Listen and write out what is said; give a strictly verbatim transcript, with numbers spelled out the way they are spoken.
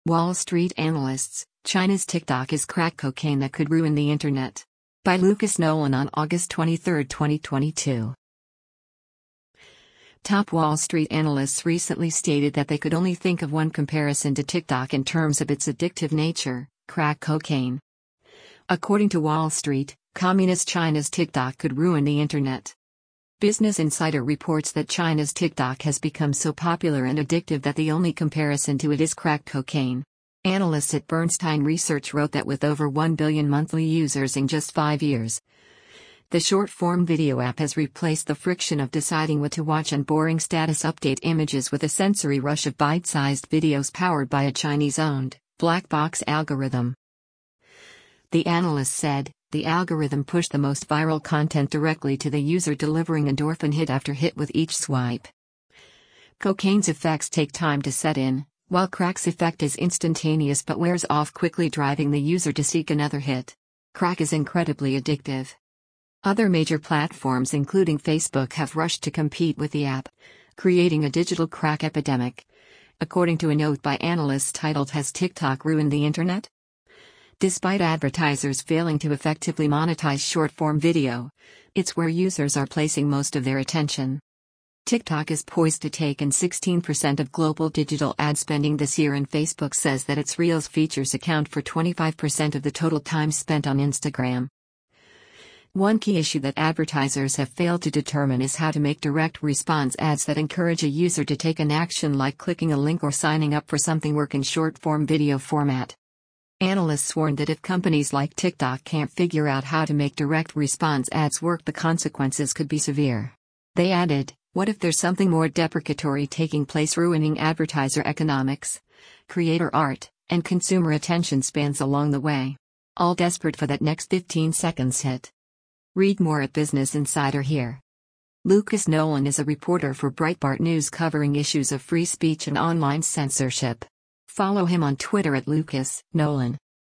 Wall Street analysts, China's TikTok is crack cocaine that could ruin the internet. By Lucas Nolan on August twenty-third, twenty twenty-two. Top Wall Street analysts recently stated that they could only think of one comparison to TikTok in terms of its addictive nature: crack cocaine. According to Wall Street, Communist China's TikTok could ruin the internet. Business Insider reports that China's TikTok has become so popular and addictive that the only comparison to it is crack cocaine. Analysts at Bernstein Research wrote that with over one billion monthly users in just five years, the short-form video app has replaced the friction of deciding what to watch and boring status update images with a sensory rush of bite-sized videos powered by a Chinese-owned, black box algorithm. The analyst said, the algorithm pushed the most viral content directly to the user, delivering endorphin hit after hit with each swipe. Cocaine's effects take time to set in, while crack's effect is instantaneous but wears off quickly, driving the user to seek another hit. Crack is incredibly addictive. Other major platforms including Facebook have rushed to compete with the app, creating a digital crack epidemic. According to a note by analysts titled "Has TikTok Ruined the Internet?" Despite advertisers failing to effectively monetize short-form video, it's where users are placing most of their attention. TikTok is poised to take in sixteen percent of global digital ad spending this year, and Facebook says that its Reels features account for twenty-five percent of the total time spent on Instagram. One key issue that advertisers have failed to determine is how to make direct response ads that encourage a user to take an action like clicking a link or signing up for something work in short-form video format. Analysts warned that if companies like TikTok can't figure out how to make direct response ads work, the consequences could be severe. They added, what if there's something more deprecatory taking place, ruining advertiser economics, creator art, and consumer attention spans along the way? All desperate for that next fifteen seconds hit. Read more at Business Insider here. Lucas Nolan is a reporter for Breitbart News covering issues of free speech and online censorship. Follow him on Twitter at Lucas Nolan.